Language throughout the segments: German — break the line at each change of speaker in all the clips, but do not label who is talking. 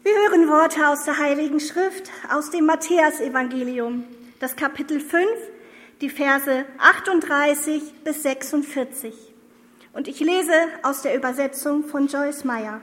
Wir hören Worte aus der Heiligen Schrift, aus dem Matthäusevangelium, das Kapitel 5, die Verse 38 bis 46. Und ich lese aus der Übersetzung von Joyce Meyer.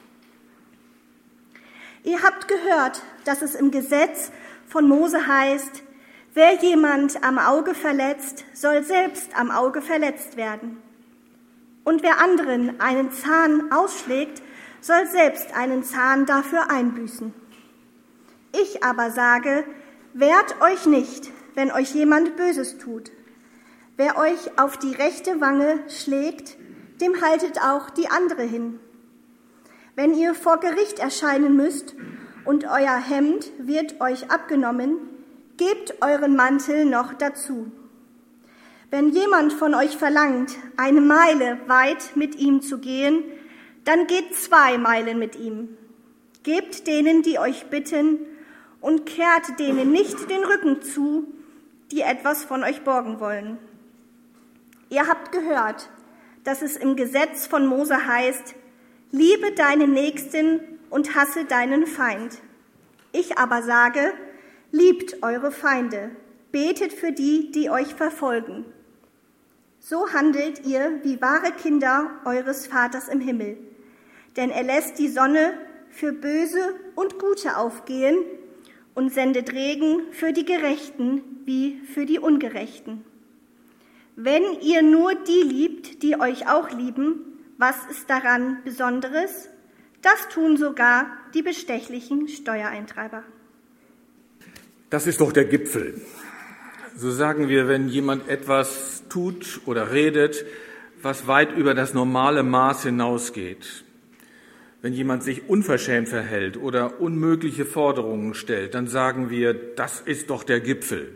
Ihr habt gehört, dass es im Gesetz von Mose heißt, wer jemand am Auge verletzt, soll selbst am Auge verletzt werden. Und wer anderen einen Zahn ausschlägt, soll selbst einen Zahn dafür einbüßen. Ich aber sage, wehrt euch nicht, wenn euch jemand Böses tut. Wer euch auf die rechte Wange schlägt, dem haltet auch die andere hin. Wenn ihr vor Gericht erscheinen müsst und euer Hemd wird euch abgenommen, gebt euren Mantel noch dazu. Wenn jemand von euch verlangt, 1 Meile weit mit ihm zu gehen, dann geht 2 Meilen mit ihm. Gebt denen, die euch bitten, und kehrt denen nicht den Rücken zu, die etwas von euch borgen wollen. Ihr habt gehört, dass es im Gesetz von Mose heißt, liebe deinen Nächsten und hasse deinen Feind. Ich aber sage, liebt eure Feinde, betet für die, die euch verfolgen. So handelt ihr wie wahre Kinder eures Vaters im Himmel. Denn er lässt die Sonne für Böse und Gute aufgehen und sendet Regen für die Gerechten wie für die Ungerechten. Wenn ihr nur die liebt, die euch auch lieben, was ist daran Besonderes? Das tun sogar die bestechlichen Steuereintreiber.
Das ist doch der Gipfel. So sagen wir, wenn jemand etwas tut oder redet, was weit über das normale Maß hinausgeht. Wenn jemand sich unverschämt verhält oder unmögliche Forderungen stellt, dann sagen wir, das ist doch der Gipfel.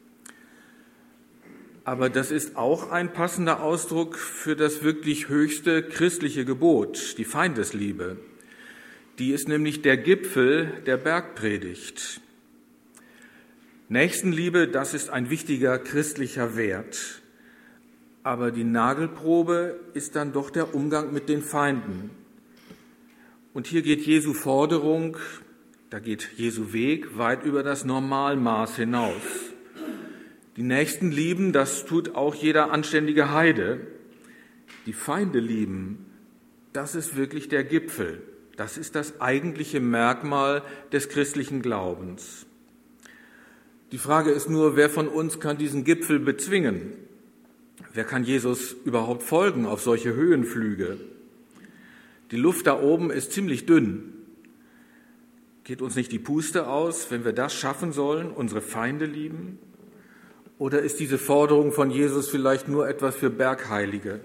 Aber das ist auch ein passender Ausdruck für das wirklich höchste christliche Gebot, die Feindesliebe. Die ist nämlich der Gipfel der Bergpredigt. Nächstenliebe, das ist ein wichtiger christlicher Wert. Aber die Nagelprobe ist dann doch der Umgang mit den Feinden. Und hier geht Jesu Forderung, da geht Jesu Weg weit über das Normalmaß hinaus. Die Nächsten lieben, das tut auch jeder anständige Heide. Die Feinde lieben, das ist wirklich der Gipfel. Das ist das eigentliche Merkmal des christlichen Glaubens. Die Frage ist nur, wer von uns kann diesen Gipfel bezwingen? Wer kann Jesus überhaupt folgen auf solche Höhenflüge? Die Luft da oben ist ziemlich dünn. Geht uns nicht die Puste aus, wenn wir das schaffen sollen, unsere Feinde lieben? Oder ist diese Forderung von Jesus vielleicht nur etwas für Bergheilige?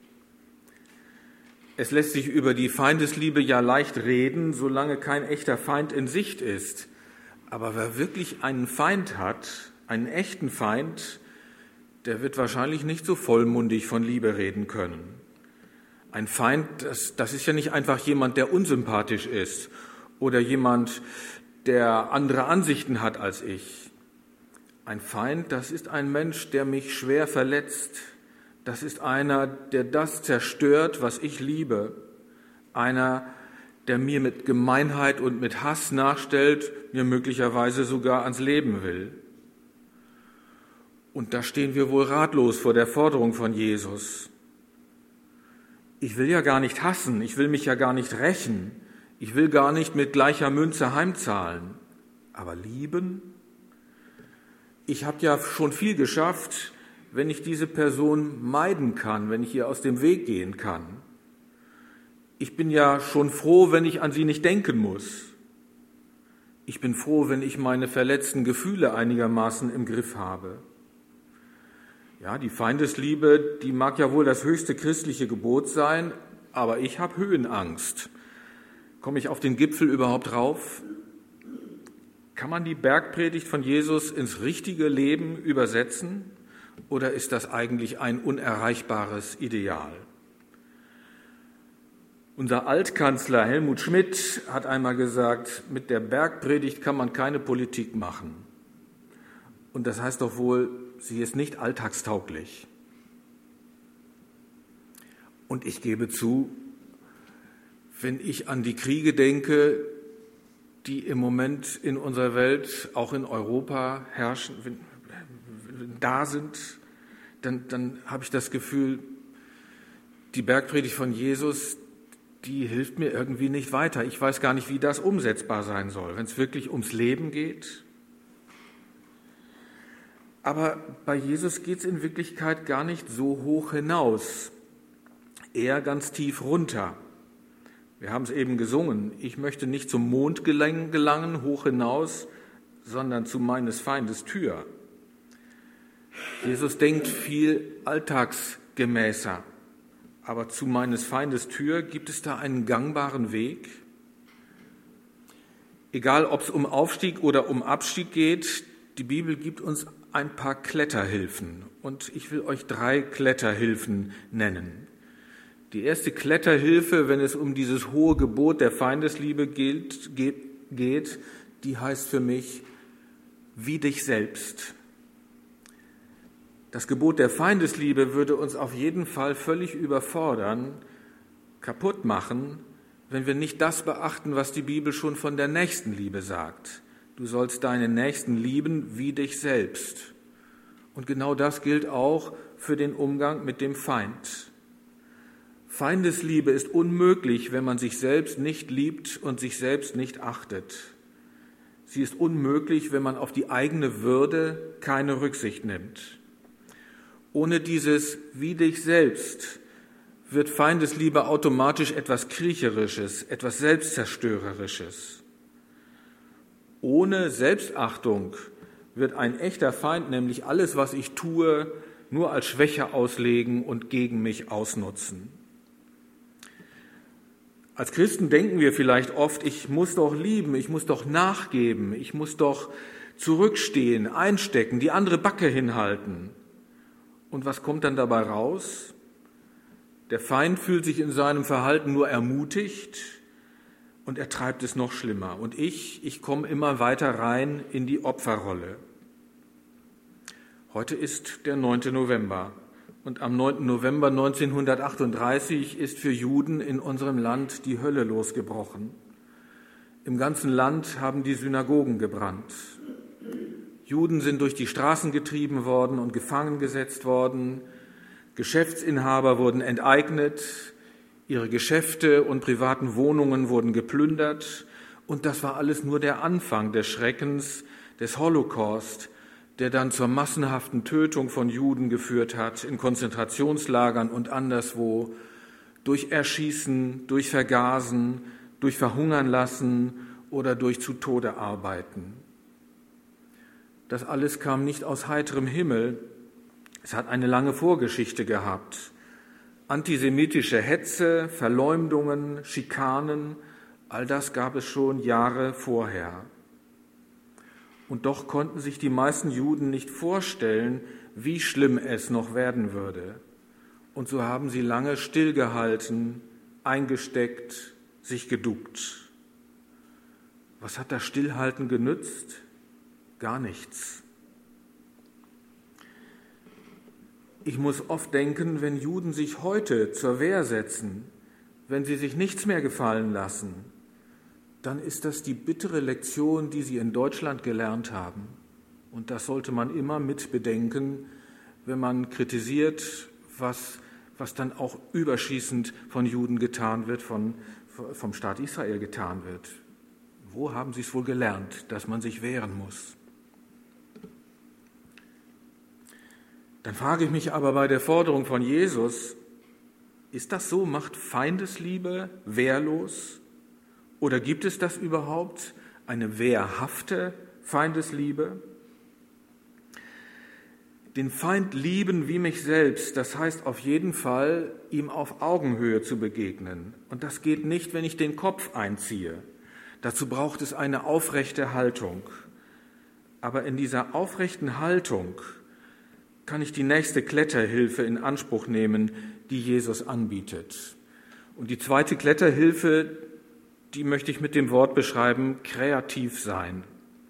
Es lässt sich über die Feindesliebe ja leicht reden, solange kein echter Feind in Sicht ist. Aber wer wirklich einen Feind hat, einen echten Feind, der wird wahrscheinlich nicht so vollmundig von Liebe reden können. Ein Feind, das ist ja nicht einfach jemand, der unsympathisch ist oder jemand, der andere Ansichten hat als ich. Ein Feind, das ist ein Mensch, der mich schwer verletzt. Das ist einer, der das zerstört, was ich liebe. Einer, der mir mit Gemeinheit und mit Hass nachstellt, mir möglicherweise sogar ans Leben will. Und da stehen wir wohl ratlos vor der Forderung von Jesus. Ich will ja gar nicht hassen, ich will mich ja gar nicht rächen, ich will gar nicht mit gleicher Münze heimzahlen. Aber lieben? Ich habe ja schon viel geschafft, wenn ich diese Person meiden kann, wenn ich ihr aus dem Weg gehen kann. Ich bin ja schon froh, wenn ich an sie nicht denken muss. Ich bin froh, wenn ich meine verletzten Gefühle einigermaßen im Griff habe. Ja, die Feindesliebe, die mag ja wohl das höchste christliche Gebot sein, aber ich habe Höhenangst. Komme ich auf den Gipfel überhaupt rauf? Kann man die Bergpredigt von Jesus ins richtige Leben übersetzen oder ist das eigentlich ein unerreichbares Ideal? Unser Altkanzler Helmut Schmidt hat einmal gesagt, mit der Bergpredigt kann man keine Politik machen. Und das heißt doch wohl, sie ist nicht alltagstauglich. Und ich gebe zu, wenn ich an die Kriege denke, die im Moment in unserer Welt, auch in Europa herrschen, da sind, dann habe ich das Gefühl, die Bergpredigt von Jesus, die hilft mir irgendwie nicht weiter. Ich weiß gar nicht, wie das umsetzbar sein soll, wenn es wirklich ums Leben geht. Aber bei Jesus geht es in Wirklichkeit gar nicht so hoch hinaus, eher ganz tief runter. Wir haben es eben gesungen, ich möchte nicht zum Mond gelangen, hoch hinaus, sondern zu meines Feindes Tür. Jesus denkt viel alltagsgemäßer, aber zu meines Feindes Tür gibt es da einen gangbaren Weg? Egal, ob es um Aufstieg oder um Abstieg geht, die Bibel gibt uns ein paar Kletterhilfen und ich will euch 3 Kletterhilfen nennen. Die erste Kletterhilfe, wenn es um dieses hohe Gebot der Feindesliebe geht, die heißt für mich, wie dich selbst. Das Gebot der Feindesliebe würde uns auf jeden Fall völlig überfordern, kaputt machen, wenn wir nicht das beachten, was die Bibel schon von der Nächstenliebe sagt. Du sollst deinen Nächsten lieben wie dich selbst. Und genau das gilt auch für den Umgang mit dem Feind. Feindesliebe ist unmöglich, wenn man sich selbst nicht liebt und sich selbst nicht achtet. Sie ist unmöglich, wenn man auf die eigene Würde keine Rücksicht nimmt. Ohne dieses wie dich selbst wird Feindesliebe automatisch etwas Kriecherisches, etwas Selbstzerstörerisches. Ohne Selbstachtung wird ein echter Feind nämlich alles, was ich tue, nur als Schwäche auslegen und gegen mich ausnutzen. Als Christen denken wir vielleicht oft, ich muss doch lieben, ich muss doch nachgeben, ich muss doch zurückstehen, einstecken, die andere Backe hinhalten. Und was kommt dann dabei raus? Der Feind fühlt sich in seinem Verhalten nur ermutigt und er treibt es noch schlimmer. Und ich komme immer weiter rein in die Opferrolle. Heute ist der 9. November und am 9. November 1938 ist für Juden in unserem Land die Hölle losgebrochen. Im ganzen Land haben die Synagogen gebrannt. Juden sind durch die Straßen getrieben worden und gefangen gesetzt worden. Geschäftsinhaber wurden enteignet, ihre Geschäfte und privaten Wohnungen wurden geplündert. Und das war alles nur der Anfang des Schreckens des Holocaust, der dann zur massenhaften Tötung von Juden geführt hat, in Konzentrationslagern und anderswo, durch Erschießen, durch Vergasen, durch Verhungern lassen oder durch zu Tode arbeiten. Das alles kam nicht aus heiterem Himmel. Es hat eine lange Vorgeschichte gehabt. Antisemitische Hetze, Verleumdungen, Schikanen, all das gab es schon Jahre vorher. Und doch konnten sich die meisten Juden nicht vorstellen, wie schlimm es noch werden würde. Und so haben sie lange stillgehalten, eingesteckt, sich geduckt. Was hat das Stillhalten genützt? Gar nichts. Ich muss oft denken, wenn Juden sich heute zur Wehr setzen, wenn sie sich nichts mehr gefallen lassen, dann ist das die bittere Lektion, die sie in Deutschland gelernt haben. Und das sollte man immer mit bedenken, wenn man kritisiert, was dann auch überschießend von Juden getan wird, vom Staat Israel getan wird. Wo haben sie es wohl gelernt, dass man sich wehren muss? Dann frage ich mich aber bei der Forderung von Jesus, ist das so? Macht Feindesliebe wehrlos? Oder gibt es das überhaupt, eine wehrhafte Feindesliebe? Den Feind lieben wie mich selbst, das heißt auf jeden Fall, ihm auf Augenhöhe zu begegnen. Und das geht nicht, wenn ich den Kopf einziehe. Dazu braucht es eine aufrechte Haltung. Aber in dieser aufrechten Haltung kann ich die nächste Kletterhilfe in Anspruch nehmen, die Jesus anbietet. Und die zweite Kletterhilfe, die möchte ich mit dem Wort beschreiben, kreativ sein.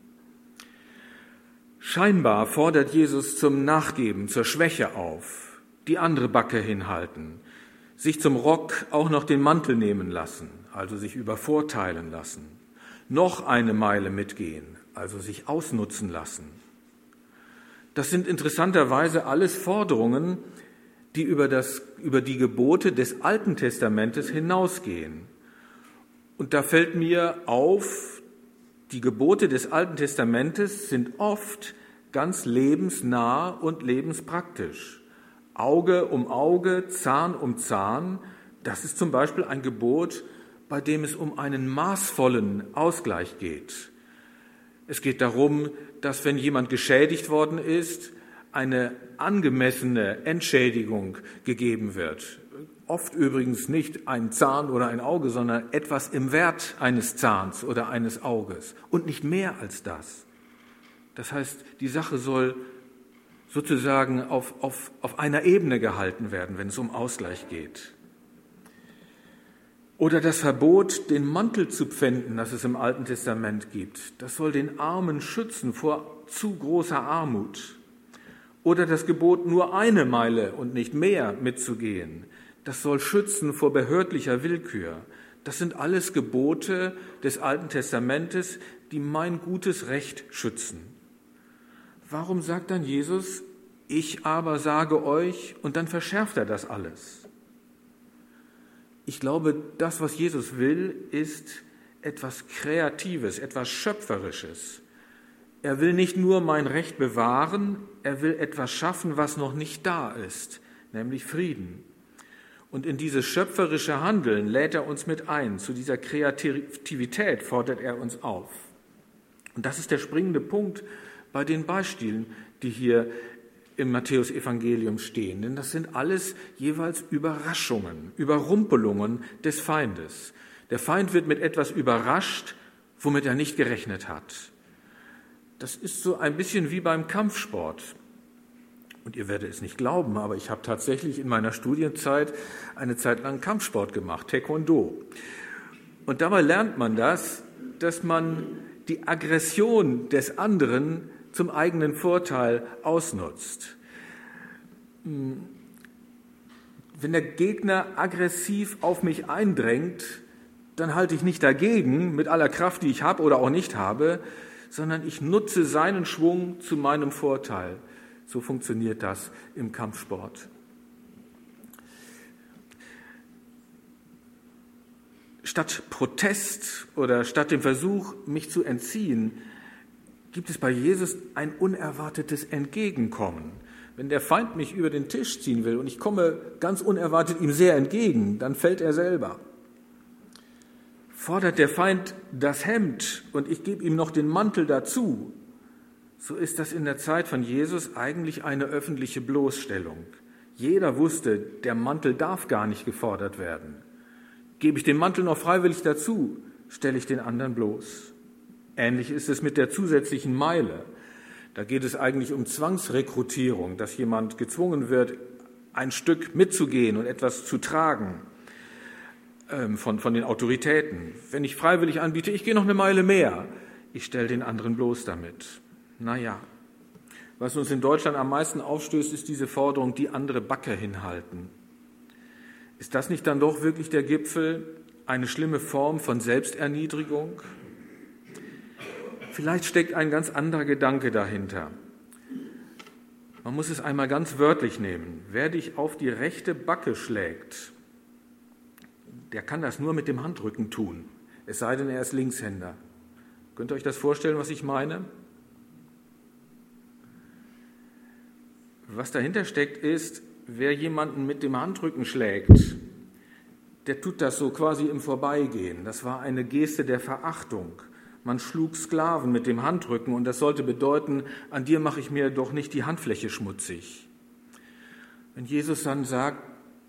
Scheinbar fordert Jesus zum Nachgeben, zur Schwäche auf, die andere Backe hinhalten, sich zum Rock auch noch den Mantel nehmen lassen, also sich übervorteilen lassen. noch eine Meile mitgehen, also sich ausnutzen lassen. Das sind interessanterweise alles Forderungen, die über die Gebote des Alten Testamentes hinausgehen. Und da fällt mir auf, die Gebote des Alten Testamentes sind oft ganz lebensnah und lebenspraktisch. Auge um Auge, Zahn um Zahn, das ist zum Beispiel ein Gebot, bei dem es um einen maßvollen Ausgleich geht. Es geht darum, dass wenn jemand geschädigt worden ist, eine angemessene Entschädigung gegeben wird. Oft übrigens nicht ein Zahn oder ein Auge, sondern etwas im Wert eines Zahns oder eines Auges und nicht mehr als das. Das heißt, die Sache soll sozusagen auf einer Ebene gehalten werden, wenn es um Ausgleich geht. Oder das Verbot, den Mantel zu pfänden, das es im Alten Testament gibt. Das soll den Armen schützen vor zu großer Armut. Oder das Gebot, nur eine Meile und nicht mehr mitzugehen. Das soll schützen vor behördlicher Willkür. Das sind alles Gebote des Alten Testamentes, die mein gutes Recht schützen. Warum sagt dann Jesus, ich aber sage euch, und dann verschärft er das alles? Ich glaube, das, was Jesus will, ist etwas Kreatives, etwas Schöpferisches. Er will nicht nur mein Recht bewahren, er will etwas schaffen, was noch nicht da ist, nämlich Frieden. Und in dieses schöpferische Handeln lädt er uns mit ein. Zu dieser Kreativität fordert er uns auf. Und das ist der springende Punkt bei den Beispielen, die hier im Matthäus-Evangelium stehen. Denn das sind alles jeweils Überraschungen, Überrumpelungen des Feindes. Der Feind wird mit etwas überrascht, womit er nicht gerechnet hat. Das ist so ein bisschen wie beim Kampfsport. Und ihr werdet es nicht glauben, aber ich habe tatsächlich in meiner Studienzeit eine Zeit lang Kampfsport gemacht, Taekwondo. Und dabei lernt man dass man die Aggression des anderen zum eigenen Vorteil ausnutzt. Wenn der Gegner aggressiv auf mich eindrängt, dann halte ich nicht dagegen mit aller Kraft, die ich habe oder auch nicht habe, sondern ich nutze seinen Schwung zu meinem Vorteil. So funktioniert das im Kampfsport. Statt Protest oder statt dem Versuch, mich zu entziehen, gibt es bei Jesus ein unerwartetes Entgegenkommen. Wenn der Feind mich über den Tisch ziehen will und ich komme ganz unerwartet ihm sehr entgegen, dann fällt er selber. Fordert der Feind das Hemd und ich gebe ihm noch den Mantel dazu, so ist das in der Zeit von Jesus eigentlich eine öffentliche Bloßstellung. Jeder wusste, der Mantel darf gar nicht gefordert werden. Gebe ich den Mantel noch freiwillig dazu, stelle ich den anderen bloß. Ähnlich ist es mit der zusätzlichen Meile. Da geht es eigentlich um Zwangsrekrutierung, dass jemand gezwungen wird, ein Stück mitzugehen und etwas zu tragen von den Autoritäten. Wenn ich freiwillig anbiete, ich gehe noch eine Meile mehr, ich stelle den anderen bloß damit. Naja, was uns in Deutschland am meisten aufstößt, ist diese Forderung, die andere Backe hinhalten. Ist das nicht dann doch wirklich der Gipfel, eine schlimme Form von Selbsterniedrigung? Vielleicht steckt ein ganz anderer Gedanke dahinter. Man muss es einmal ganz wörtlich nehmen. Wer dich auf die rechte Backe schlägt, der kann das nur mit dem Handrücken tun, es sei denn, er ist Linkshänder. Könnt ihr euch das vorstellen, was ich meine? Was dahinter steckt, ist, wer jemanden mit dem Handrücken schlägt, der tut das so quasi im Vorbeigehen. Das war eine Geste der Verachtung. Man schlug Sklaven mit dem Handrücken und das sollte bedeuten, an dir mache ich mir doch nicht die Handfläche schmutzig. Wenn Jesus dann sagt,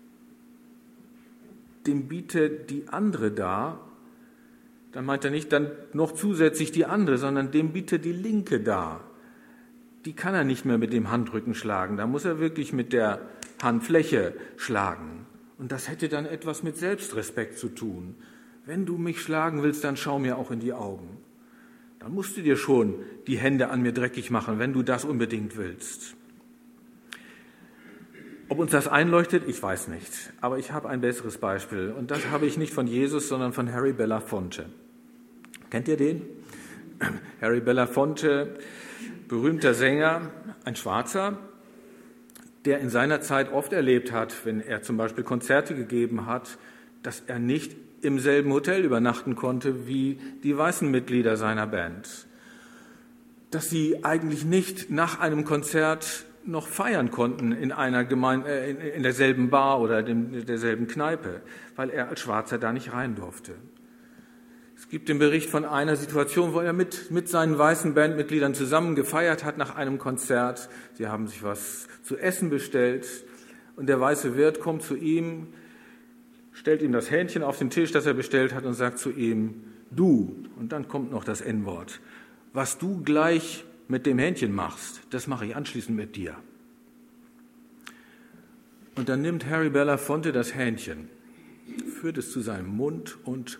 dem biete die andere dar, dann meint er nicht dann noch zusätzlich die andere, sondern dem biete die linke dar. Die kann er nicht mehr mit dem Handrücken schlagen, da muss er wirklich mit der Handfläche schlagen. Und das hätte dann etwas mit Selbstrespekt zu tun. Wenn du mich schlagen willst, dann schau mir auch in die Augen. Dann musst du dir schon die Hände an mir dreckig machen, wenn du das unbedingt willst. Ob uns das einleuchtet, ich weiß nicht. Aber ich habe ein besseres Beispiel. Und das habe ich nicht von Jesus, sondern von Harry Belafonte. Kennt ihr den? Harry Belafonte, berühmter Sänger, ein Schwarzer, der in seiner Zeit oft erlebt hat, wenn er zum Beispiel Konzerte gegeben hat, dass er nicht im selben Hotel übernachten konnte wie die weißen Mitglieder seiner Band. Dass sie eigentlich nicht nach einem Konzert noch feiern konnten in in derselben Bar oder derselben Kneipe, weil er als Schwarzer da nicht rein durfte. Es gibt den Bericht von einer Situation, wo er mit seinen weißen Bandmitgliedern zusammen gefeiert hat nach einem Konzert. Sie haben sich was zu essen bestellt und der weiße Wirt kommt zu ihm, stellt ihm das Hähnchen auf den Tisch, das er bestellt hat und sagt zu ihm, du, und dann kommt noch das N-Wort, was du gleich mit dem Hähnchen machst, das mache ich anschließend mit dir. Und dann nimmt Harry Belafonte das Hähnchen, führt es zu seinem Mund und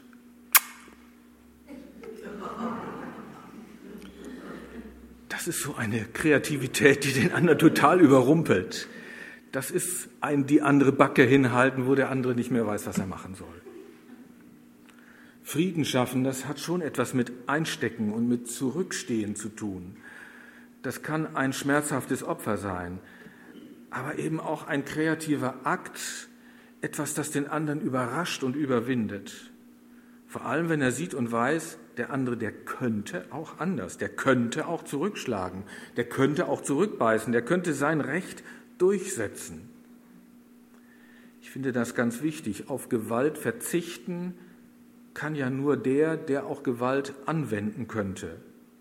das ist so eine Kreativität, die den anderen total überrumpelt. Das ist die andere Backe hinhalten, wo der andere nicht mehr weiß, was er machen soll. Frieden schaffen, das hat schon etwas mit Einstecken und mit Zurückstehen zu tun. Das kann ein schmerzhaftes Opfer sein, aber eben auch ein kreativer Akt, etwas, das den anderen überrascht und überwindet. Vor allem, wenn er sieht und weiß, der andere, der könnte auch anders, der könnte auch zurückschlagen, der könnte auch zurückbeißen, der könnte sein Recht durchsetzen. Ich finde das ganz wichtig. Auf Gewalt verzichten kann ja nur der auch Gewalt anwenden könnte.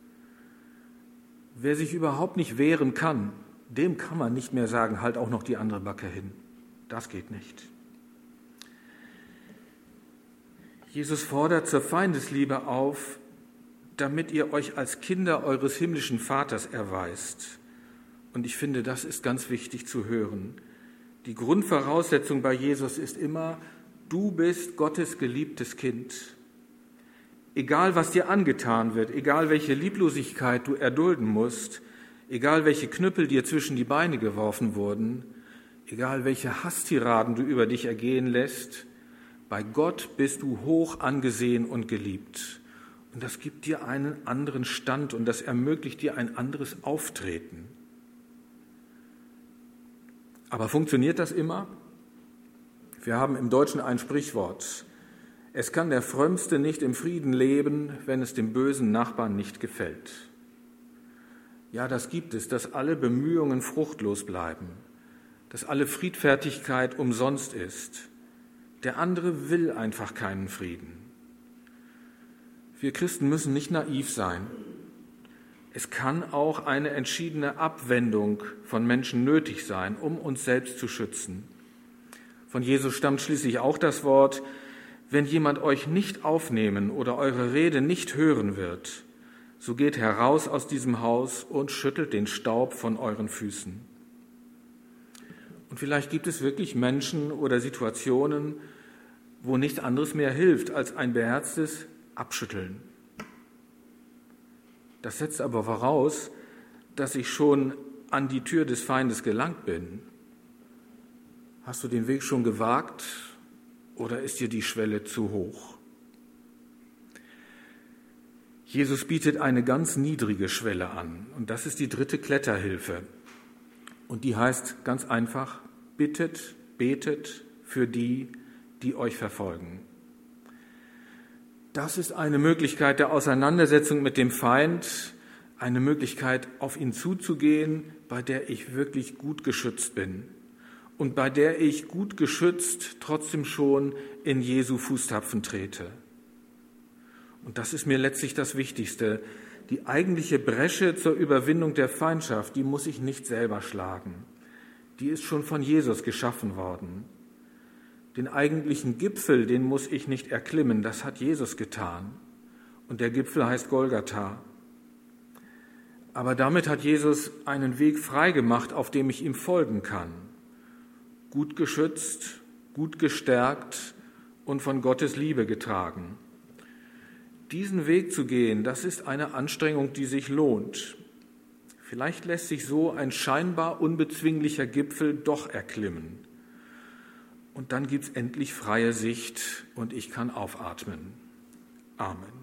Wer sich überhaupt nicht wehren kann, dem kann man nicht mehr sagen, halt auch noch die andere Backe hin. Das geht nicht. Jesus fordert zur Feindesliebe auf, damit ihr euch als Kinder eures himmlischen Vaters erweist. Und ich finde, das ist ganz wichtig zu hören. Die Grundvoraussetzung bei Jesus ist immer, du bist Gottes geliebtes Kind. Egal, was dir angetan wird, egal, welche Lieblosigkeit du erdulden musst, egal, welche Knüppel dir zwischen die Beine geworfen wurden, egal, welche Hasstiraden du über dich ergehen lässt, bei Gott bist du hoch angesehen und geliebt. Und das gibt dir einen anderen Stand und das ermöglicht dir ein anderes Auftreten. Aber funktioniert das immer? Wir haben im Deutschen ein Sprichwort. Es kann der Frömmste nicht im Frieden leben, wenn es dem bösen Nachbarn nicht gefällt. Ja, das gibt es, dass alle Bemühungen fruchtlos bleiben, dass alle Friedfertigkeit umsonst ist. Der andere will einfach keinen Frieden. Wir Christen müssen nicht naiv sein. Es kann auch eine entschiedene Abwendung von Menschen nötig sein, um uns selbst zu schützen. Von Jesus stammt schließlich auch das Wort, wenn jemand euch nicht aufnehmen oder eure Rede nicht hören wird, so geht heraus aus diesem Haus und schüttelt den Staub von euren Füßen. Und vielleicht gibt es wirklich Menschen oder Situationen, wo nichts anderes mehr hilft als ein beherztes Abschütteln. Das setzt aber voraus, dass ich schon an die Tür des Feindes gelangt bin. Hast du den Weg schon gewagt oder ist dir die Schwelle zu hoch? Jesus bietet eine ganz niedrige Schwelle an und das ist die 3. Kletterhilfe. Und die heißt ganz einfach, bittet, betet für die, die euch verfolgen. Das ist eine Möglichkeit der Auseinandersetzung mit dem Feind, eine Möglichkeit, auf ihn zuzugehen, bei der ich wirklich gut geschützt bin und bei der ich gut geschützt trotzdem schon in Jesu Fußtapfen trete. Und das ist mir letztlich das Wichtigste. Die eigentliche Bresche zur Überwindung der Feindschaft, die muss ich nicht selber schlagen. Die ist schon von Jesus geschaffen worden. Den eigentlichen Gipfel, den muss ich nicht erklimmen, das hat Jesus getan. Und der Gipfel heißt Golgatha. Aber damit hat Jesus einen Weg freigemacht, auf dem ich ihm folgen kann. Gut geschützt, gut gestärkt und von Gottes Liebe getragen. Diesen Weg zu gehen, das ist eine Anstrengung, die sich lohnt. Vielleicht lässt sich so ein scheinbar unbezwinglicher Gipfel doch erklimmen. Und dann gibt es endlich freie Sicht und ich kann aufatmen. Amen.